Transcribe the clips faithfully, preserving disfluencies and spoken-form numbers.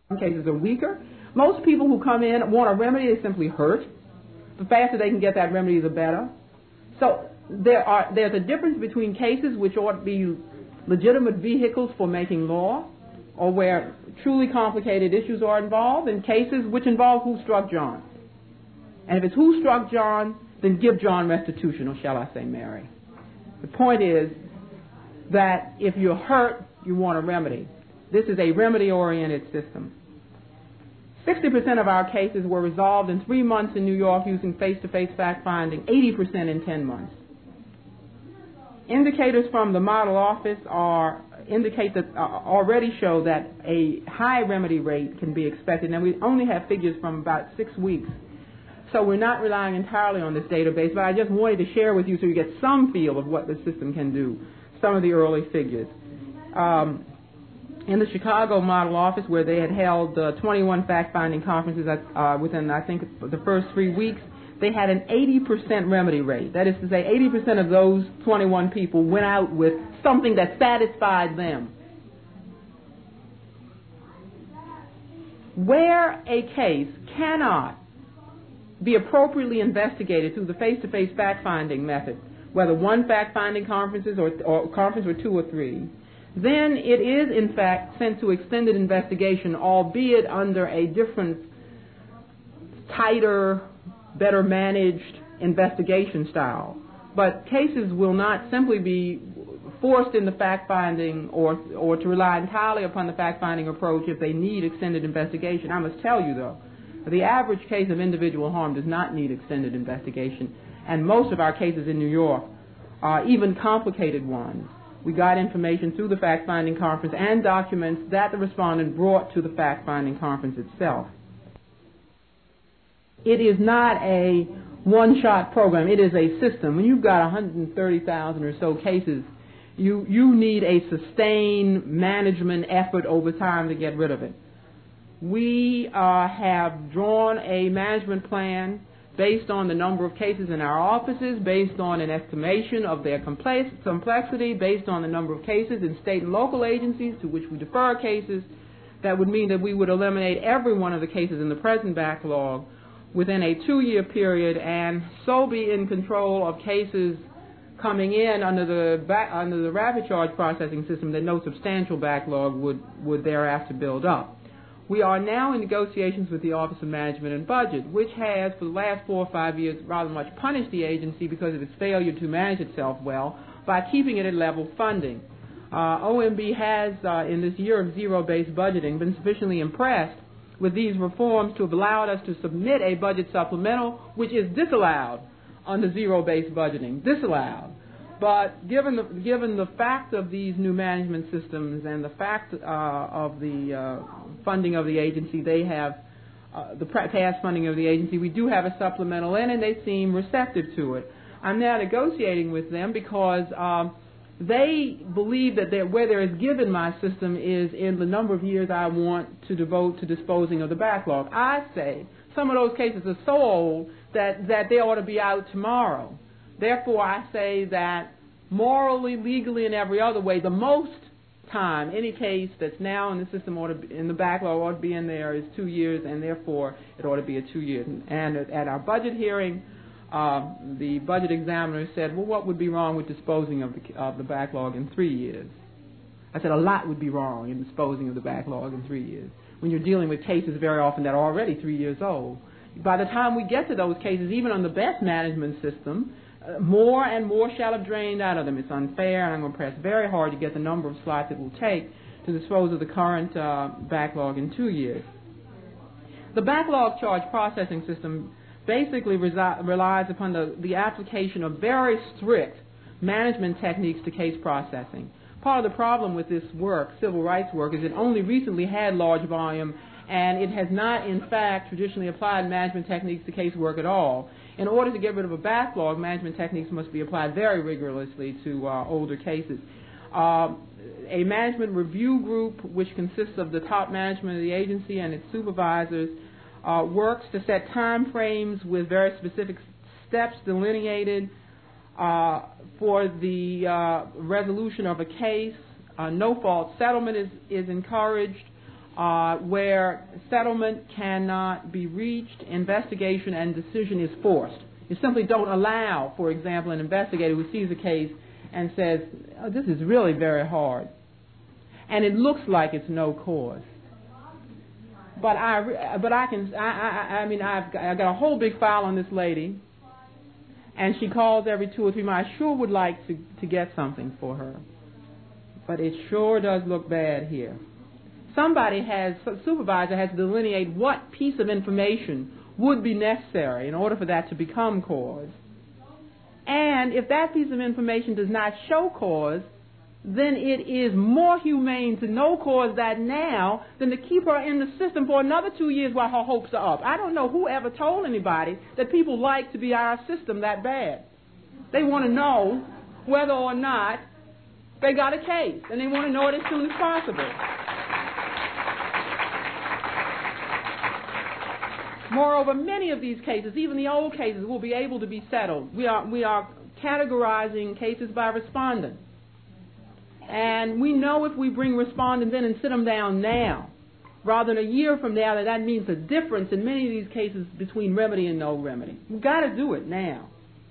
Some cases are weaker. Most people who come in want a remedy, they simply hurt. The faster they can get that remedy, the better. So there are, there's a difference between cases which ought to be legitimate vehicles for making law, or where truly complicated issues are involved, and cases which involve who struck John. And if it's who struck John, then give John restitution, or shall I say Mary. The point is that if you're hurt, you want a remedy. This is a remedy-oriented system. sixty percent of our cases were resolved in three months in New York using face-to-face fact-finding, eighty percent in ten months. Indicators from the model office are indicate that uh, already show that a high remedy rate can be expected, and we only have figures from about six weeks. So we're not relying entirely on this database, but I just wanted to share with you so you get some feel of what the system can do, some of the early figures. Um, in the Chicago model office, where they had held uh, twenty-one fact-finding conferences uh, within, I think, the first three weeks, they had an eighty percent remedy rate. That is to say, eighty percent of those twenty-one people went out with something that satisfied them. Where a case cannot be appropriately investigated through the face-to-face fact-finding method, whether one fact-finding conferences or, or conference or two or three, then it is, in fact, sent to extended investigation, albeit under a different, tighter, better managed investigation style. But cases will not simply be forced into fact-finding or, or to rely entirely upon the fact-finding approach if they need extended investigation. I must tell you, though, the average case of individual harm does not need extended investigation, and most of our cases in New York are even complicated ones. We got information through the fact-finding conference and documents that the respondent brought to the fact-finding conference itself. It is not a one-shot program. It is a system. When you've got one hundred thirty thousand or so cases, you, you need a sustained management effort over time to get rid of it. We uh, have drawn a management plan based on the number of cases in our offices, based on an estimation of their complex, complexity, based on the number of cases in state and local agencies to which we defer cases. That would mean that we would eliminate every one of the cases in the present backlog within a two-year period, and so be in control of cases coming in under the back, under the rapid charge processing system that no substantial backlog would, would thereafter build up. We are now in negotiations with the Office of Management and Budget, which has, for the last four or five years, rather much punished the agency because of its failure to manage itself well by keeping it at level funding. Uh, O M B has, uh, in this year of zero-based budgeting, been sufficiently impressed with these reforms to have allowed us to submit a budget supplemental, which is disallowed under zero-based budgeting, disallowed. But given the, given the fact of these new management systems and the fact uh, of the uh, funding of the agency, they have, uh, the past funding of the agency, we do have a supplemental in, and they seem receptive to it. I'm now negotiating with them because um, they believe that where there is give in my system is in the number of years I want to devote to disposing of the backlog. I say some of those cases are so old that, that they ought to be out tomorrow. Therefore, I say that morally, legally, and every other way, the most time any case that's now in the system ought to be, in the backlog ought to be in there is two years, and therefore it ought to be a two years. And at our budget hearing, uh, the budget examiner said, well, what would be wrong with disposing of the, of the backlog in three years? I said a lot would be wrong in disposing of the backlog in three years when you're dealing with cases very often that are already three years old. By the time we get to those cases, even on the best management system, Uh, more and more shall have drained out of them. It's unfair, and I'm going to press very hard to get the number of slots it will take to dispose of the current uh, backlog in two years. The backlog charge processing system basically resi- relies upon the, the application of very strict management techniques to case processing. Part of the problem with this work, civil rights work, is it only recently had large volume, and it has not, in fact, traditionally applied management techniques to casework at all. In order to get rid of a backlog, management techniques must be applied very rigorously to uh, older cases. Uh, a management review group, which consists of the top management of the agency and its supervisors, uh, works to set time frames with very specific steps delineated uh, for the uh, resolution of a case. Uh, no-fault settlement is, is encouraged. uh, where settlement cannot be reached, investigation and decision is forced. You simply don't allow, for example, an investigator who sees a case and says, oh, this is really very hard, and it looks like it's no cause. But I, but I can, I, I, I mean, I've got, I've got a whole big file on this lady, and she calls every two or three months. I sure would like to, to get something for her, but it sure does look bad here. Somebody has, some supervisor has to delineate what piece of information would be necessary in order for that to become cause. And if that piece of information does not show cause, then it is more humane to no cause that now than to keep her in the system for another two years while her hopes are up. I don't know who ever told anybody that people like to be out of our system that bad. They want to know whether or not they got a case, and they want to know it as soon as possible. Moreover, many of these cases, even the old cases, will be able to be settled. We are, we are categorizing cases by respondent. And we know if we bring respondents in and sit them down now, rather than a year from now, that that means a difference in many of these cases between remedy and no remedy. We've got to do it now.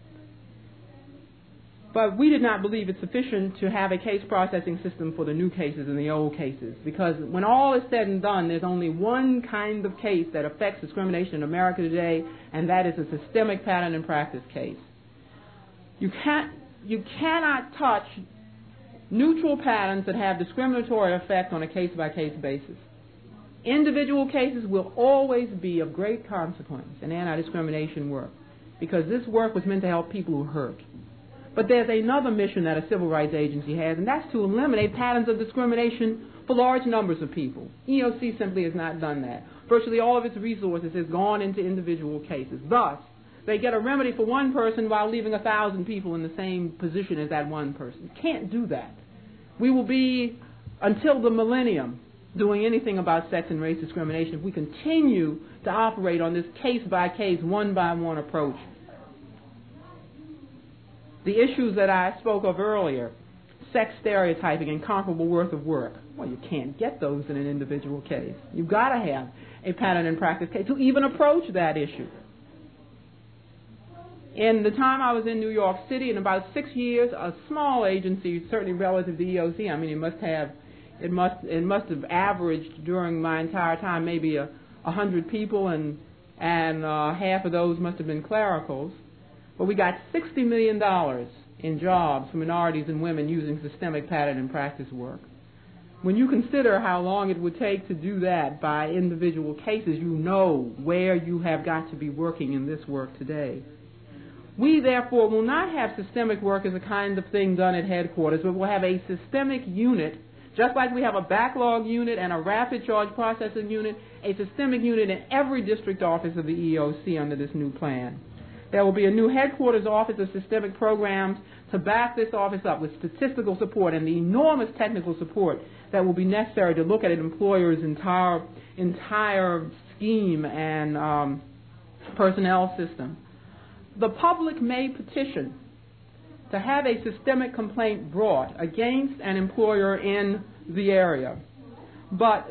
But we did not believe it sufficient to have a case processing system for the new cases and the old cases, because when all is said and done, there's only one kind of case that affects discrimination in America today, and that is a systemic pattern and practice case. You can't, you cannot touch neutral patterns that have discriminatory effect on a case-by-case basis. Individual cases will always be of great consequence in anti-discrimination work, because this work was meant to help people who hurt. But there's another mission that a civil rights agency has, and that's to eliminate patterns of discrimination for large numbers of people. E O C simply has not done that. Virtually all of its resources has gone into individual cases. Thus, they get a remedy for one person while leaving a thousand people in the same position as that one person. You can't do that. We will be, until the millennium, doing anything about sex and race discrimination if we continue to operate on this case-by-case, one-by-one approach. The issues that I spoke of earlier, sex stereotyping and comparable worth of work, well, you can't get those in an individual case. You've got to have a pattern and practice case to even approach that issue. In the time I was in New York City, in about six years, a small agency, certainly relative to E O C, I mean, it must have, it must, it must have averaged during my entire time maybe a, a hundred people, and and uh, half of those must have been clericals. But we got sixty million dollars in jobs for minorities and women using systemic pattern and practice work. When you consider how long it would take to do that by individual cases, you know where you have got to be working in this work today. We, therefore, will not have systemic work as a kind of thing done at headquarters, but we'll have a systemic unit, just like we have a backlog unit and a rapid charge processing unit, a systemic unit in every district office of the E O C under this new plan. There will be a new headquarters office of systemic programs to back this office up with statistical support and the enormous technical support that will be necessary to look at an employer's entire, entire scheme and um, personnel system. The public may petition to have a systemic complaint brought against an employer in the area, but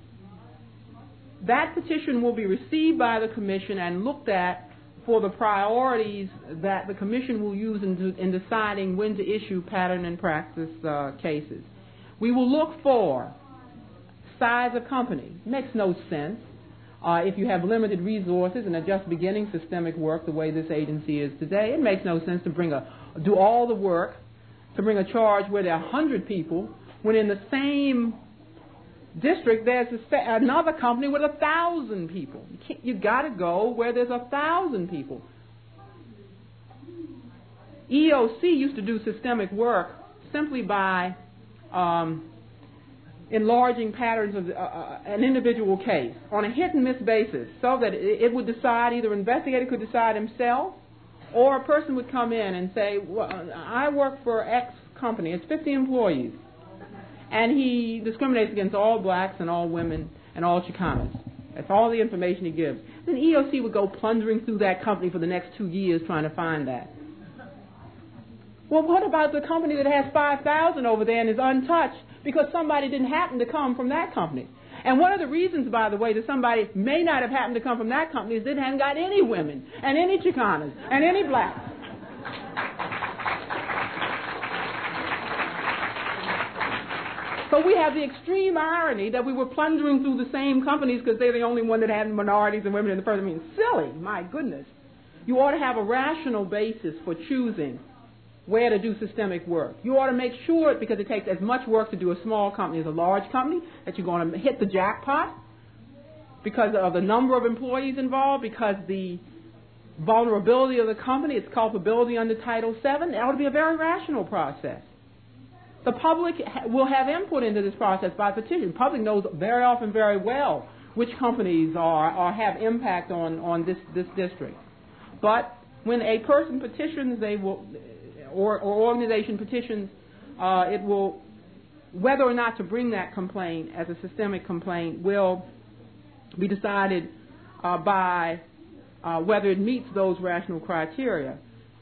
that petition will be received by the Commission and looked at for the priorities that the Commission will use in, in deciding when to issue pattern and practice uh, cases. We will look for size of company. It makes no sense uh, if you have limited resources and are just beginning systemic work the way this agency is today. It makes no sense to bring a do all the work to bring a charge where there are one hundred people when in the same district there's a, another company with a thousand people. You can't, you got to go where there's a thousand people. E O C used to do systemic work simply by um, enlarging patterns of uh, an individual case on a hit and miss basis, so that it, it would decide, either an investigator could decide himself, or a person would come in and say, well, I work for X company, it's fifty employees, and he discriminates against all blacks and all women and all Chicanos. That's all the information he gives. Then E O C would go plundering through that company for the next two years trying to find that. Well, what about the company that has five thousand over there and is untouched because somebody didn't happen to come from that company? And one of the reasons, by the way, that somebody may not have happened to come from that company is they hadn't got any women, and any Chicanas, and any blacks. So we have the extreme irony that we were plundering through the same companies because they're the only one that had minorities and women in the first. I mean, silly, my goodness. You ought to have a rational basis for choosing where to do systemic work. You ought to make sure, because it takes as much work to do a small company as a large company, that you're going to hit the jackpot because of the number of employees involved, because the vulnerability of the company, its culpability under Title seven. It ought to be a very rational process. The public will have input into this process by petition. The public knows very often very well which companies are or have impact on, on this, this district. But when a person petitions, they will, or, or organization petitions, uh, it will, whether or not to bring that complaint as a systemic complaint will be decided uh, by uh, whether it meets those rational criteria.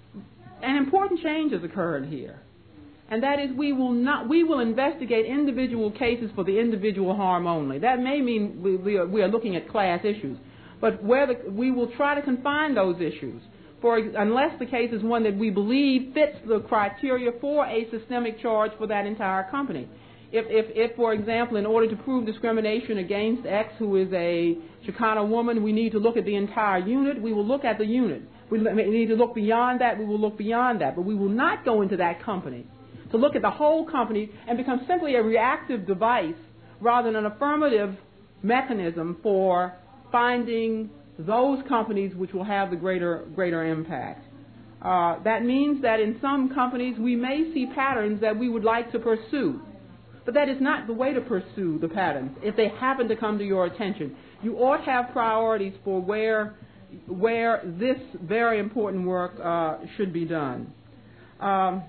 An important change has occurred here. And that is, we will not. We will investigate individual cases for the individual harm only. That may mean we, we, are, we are looking at class issues, but where the, we will try to confine those issues, for unless the case is one that we believe fits the criteria for a systemic charge for that entire company. If, if, if, for example, in order to prove discrimination against X, who is a Chicana woman, we need to look at the entire unit, we will look at the unit. We need to look beyond that. We will look beyond that, but we will not go into that company to look at the whole company and become simply a reactive device rather than an affirmative mechanism for finding those companies which will have the greater greater impact. Uh, that means that in some companies we may see patterns that we would like to pursue, but that is not the way to pursue the patterns. If they happen to come to your attention, you ought to have priorities for where where this very important work uh, should be done. Um,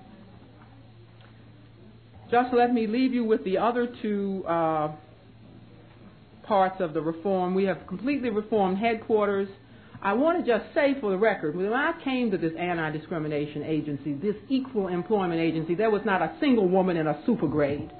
Just let me leave you with the other two uh, parts of the reform. We have completely reformed headquarters. I want to just say for the record, when I came to this anti-discrimination agency, this equal employment agency, there was not a single woman in a super grade.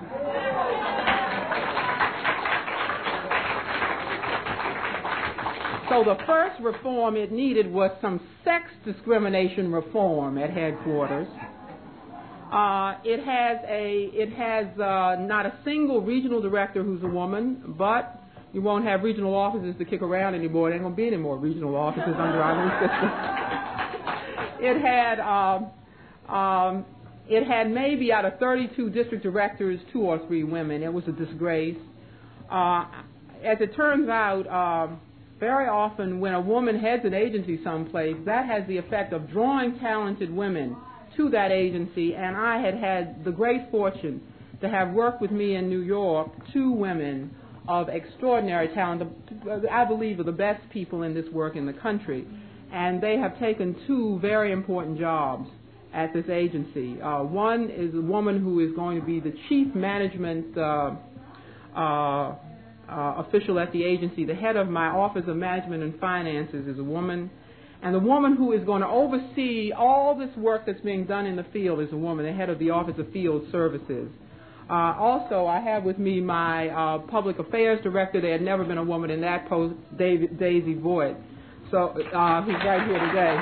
So the first reform it needed was some sex discrimination reform at headquarters. Uh, it has a it has uh, not a single regional director who's a woman, but you won't have regional offices to kick around anymore. There ain't going to be any more regional offices under our new system. It had um, um, it had maybe out of thirty-two district directors, two or three women. It was a disgrace. Uh, as it turns out, um, very often when a woman heads an agency someplace, that has the effect of drawing talented women to that agency, and I had had the great fortune to have worked with me in New York two women of extraordinary talent, I believe are the best people in this work in the country, and they have taken two very important jobs at this agency. Uh, one is a woman who is going to be the chief management uh, uh, uh, official at the agency. The head of my Office of Management and Finances is a woman. And the woman who is going to oversee all this work that's being done in the field is a woman, the head of the Office of Field Services. Uh, also, I have with me my uh, Public Affairs Director. There had never been a woman in that post, David, Daisy Voigt. So uh, who's right here today.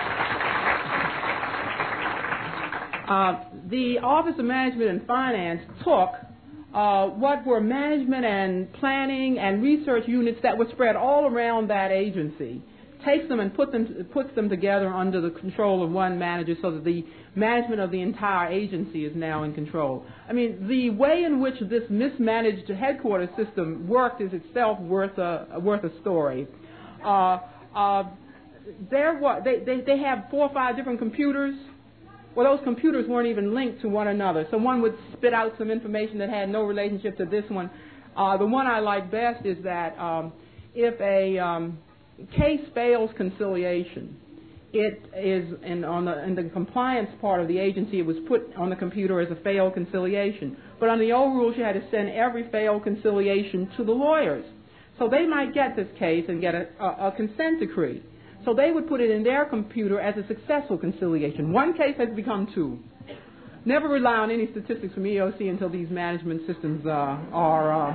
Uh, the Office of Management and Finance took uh, what were management and planning and research units that were spread all around that agency, takes them and put them, puts them together under the control of one manager so that the management of the entire agency is now in control. I mean, the way in which this mismanaged headquarters system worked is itself worth a, worth a story. Uh, uh, there were, they, they, they have four or five different computers. Well, those computers weren't even linked to one another. So one would spit out some information that had no relationship to this one. Uh, the one I like best is that um, if a um, case fails conciliation, it is in, on the, in the compliance part of the agency, it was put on the computer as a failed conciliation. But on the old rules, you had to send every failed conciliation to the lawyers. So they might get this case and get a, a, a consent decree. So they would put it in their computer as a successful conciliation. One case has become two. Never rely on any statistics from E O C until these management systems uh, are uh,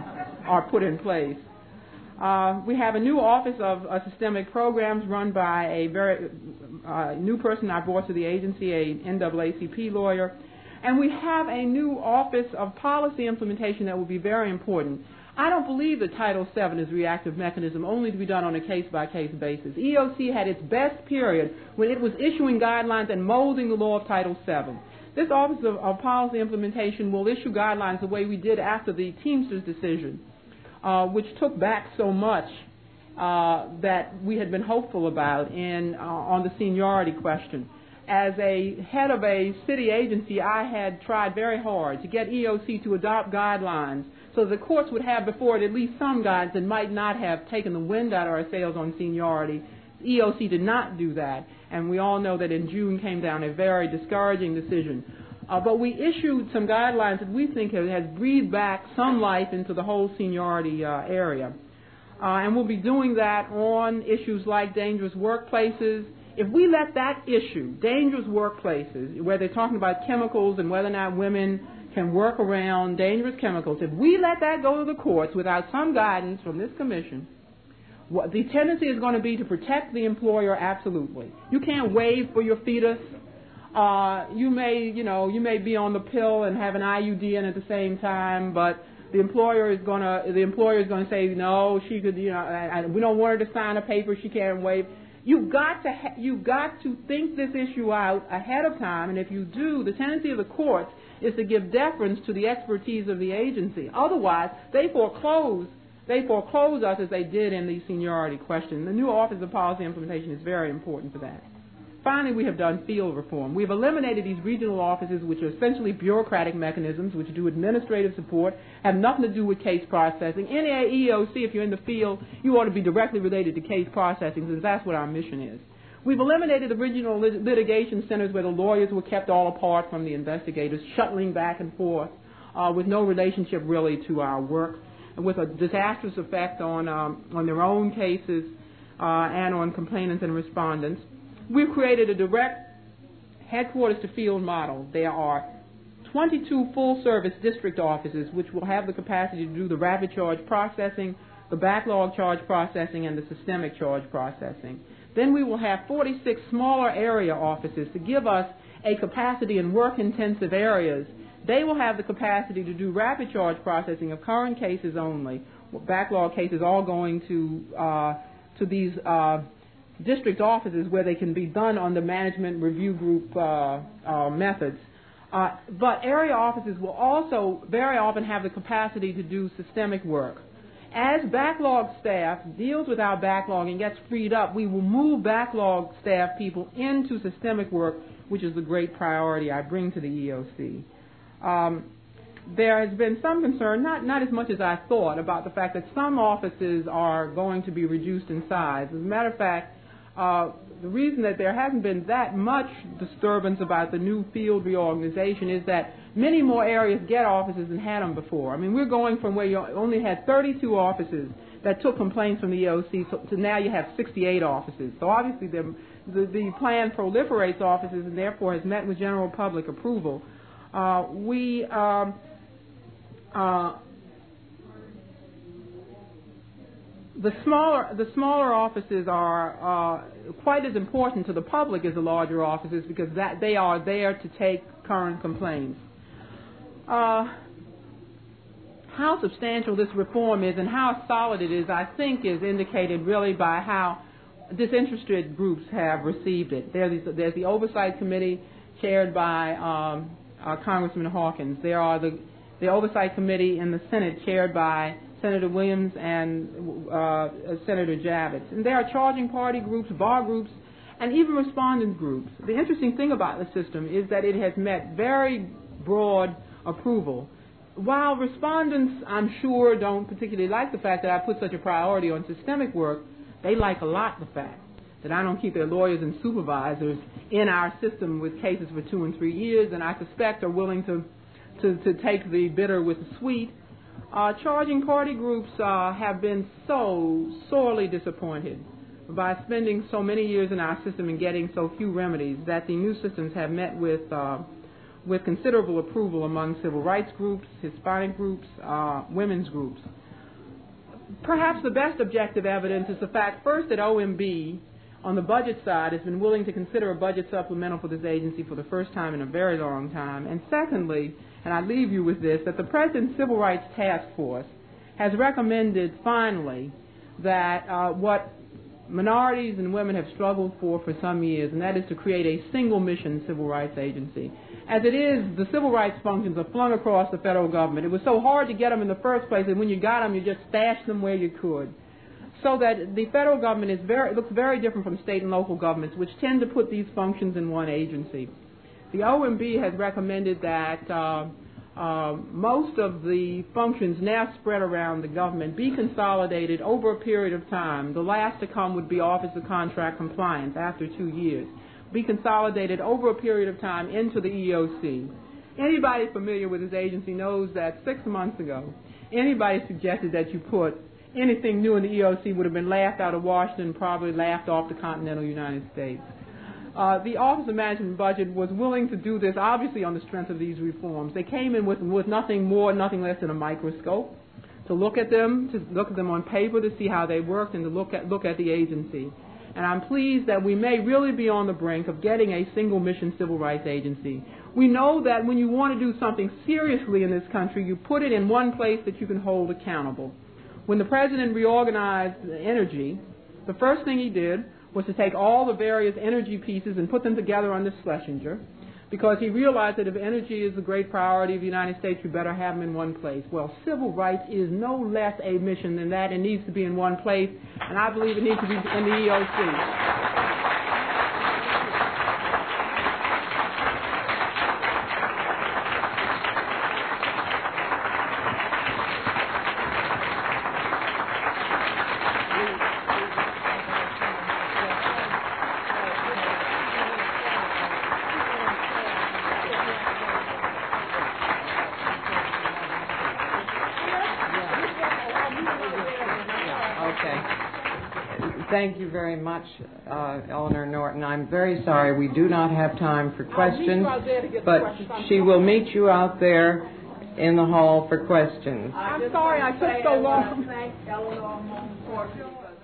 are put in place. Uh, we have a new Office of uh, Systemic Programs run by a very uh, new person I brought to the agency, a N double A C P lawyer. And we have a new Office of Policy Implementation that will be very important. I don't believe that Title seven is a reactive mechanism only to be done on a case-by-case basis. E O C had its best period when it was issuing guidelines and molding the law of Title seven. This Office of, of Policy Implementation will issue guidelines the way we did after the Teamsters decision, uh, which took back so much uh, that we had been hopeful about in, uh, on the seniority question. As a head of a city agency, I had tried very hard to get E O C to adopt guidelines so the courts would have before it at least some guides that might not have taken the wind out of our sails on seniority. E O C did not do that, and we all know that in June came down a very discouraging decision. Uh, but we issued some guidelines that we think has breathed back some life into the whole seniority uh, area. Uh, and we'll be doing that on issues like dangerous workplaces. If we let that issue, dangerous workplaces, where they're talking about chemicals and whether or not women can work around dangerous chemicals, if we let that go to the courts without some guidance from this commission, what the tendency is going to be to protect the employer absolutely. You can't waive for your fetus. Uh, you may, you know, you may be on the pill and have an I U D in at the same time, but the employer is going to, the employer is going to say, no, she could, you know, I, I, we don't want her to sign a paper, she can't waive. You've got to ha- you've got to think this issue out ahead of time, and if you do, the tendency of the courts is to give deference to the expertise of the agency. Otherwise, they foreclose they foreclose us as they did in the seniority question. The new Office of Policy Implementation is very important for that. Finally, we have done field reform. We have eliminated these regional offices, which are essentially bureaucratic mechanisms, which do administrative support, have nothing to do with case processing. In a E O C, if you're in the field, you ought to be directly related to case processing, because that's what our mission is. We've eliminated the regional lit- litigation centers where the lawyers were kept all apart from the investigators, shuttling back and forth uh, with no relationship really to our work, and with a disastrous effect on, um, on their own cases uh, and on complainants and respondents. We've created a direct headquarters to field model. There are twenty-two full-service district offices which will have the capacity to do the rapid charge processing, the backlog charge processing, and the systemic charge processing. Then we will have forty-six smaller area offices to give us a capacity in work-intensive areas. They will have the capacity to do rapid charge processing of current cases only, backlog cases all going to, uh, to these uh, district offices where they can be done on the management review group uh, uh, methods. Uh, but area offices will also very often have the capacity to do systemic work. As backlog staff deals with our backlog and gets freed up, we will move backlog staff people into systemic work, which is the great priority I bring to the E O C. Um, there has been some concern, not, not as much as I thought, about the fact that some offices are going to be reduced in size. As a matter of fact, Uh, the reason that there hasn't been that much disturbance about the new field reorganization is that many more areas get offices than had them before. I mean, we're going from where you only had thirty-two offices that took complaints from the E O C to, to now you have sixty-eight offices. So obviously the, the, the plan proliferates offices and therefore has met with general public approval. Uh, we um, uh, The smaller, the smaller offices are uh, quite as important to the public as the larger offices because that they are there to take current complaints. Uh, how substantial this reform is and how solid it is, I think, is indicated really by how disinterested groups have received it. There's, there's the Oversight Committee chaired by um, uh, Congressman Hawkins. There are the, the Oversight Committee in the Senate chaired by Senator Williams and uh, Senator Javits. And there are charging party groups, bar groups, and even respondent groups. The interesting thing about the system is that it has met very broad approval. While respondents, I'm sure, don't particularly like the fact that I put such a priority on systemic work, they like a lot the fact that I don't keep their lawyers and supervisors in our system with cases for two and three years, and I suspect are willing to, to, to take the bitter with the sweet. Uh, charging party groups uh, have been so sorely disappointed by spending so many years in our system and getting so few remedies that the new systems have met with uh, with considerable approval among civil rights groups, Hispanic groups, uh, women's groups. perhaps the best objective evidence is the fact, first, that O M B, on the budget side, has been willing to consider a budget supplemental for this agency for the first time in a very long time. And secondly, and I leave you with this, that the President's Civil Rights Task Force has recommended, finally, that uh, what minorities and women have struggled for for some years, and that is to create a single mission civil rights agency. As it is, the civil rights functions are flung across the federal government. It was so hard to get them in the first place, and when you got them, you just stashed them where you could. So that the federal government is very, looks very different from state and local governments, which tend to put these functions in one agency. The O M B has recommended that uh, uh, most of the functions now spread around the government be consolidated over a period of time. The last to come would be Office of Contract Compliance after two years. Be consolidated over a period of time into the E O C. Anybody familiar with this agency knows that six months ago, anybody suggested that you put anything new in the E O C would have been laughed out of Washington, probably laughed off the continental United States. Uh, the Office of Management and Budget was willing to do this, obviously on the strength of these reforms. They came in with, with nothing more, nothing less than a microscope to look at them, to look at them on paper to see how they worked, and to look at, look at the agency. And I'm pleased that we may really be on the brink of getting a single mission civil rights agency. We know that when you want to do something seriously in this country, you put it in one place that you can hold accountable. When the President reorganized energy, the first thing he did was to take all the various energy pieces and put them together under Schlesinger, because he realized that if energy is a great priority of the United States, you better have them in one place. Well, civil rights is no less a mission than that. It needs to be in one place, and I believe it needs to be in the E O C. Thank you very much, uh, Eleanor Norton. I'm very sorry we do not have time for questions, but she will meet you out there in the hall for questions. I'm sorry I took so long. Thank Eleanor for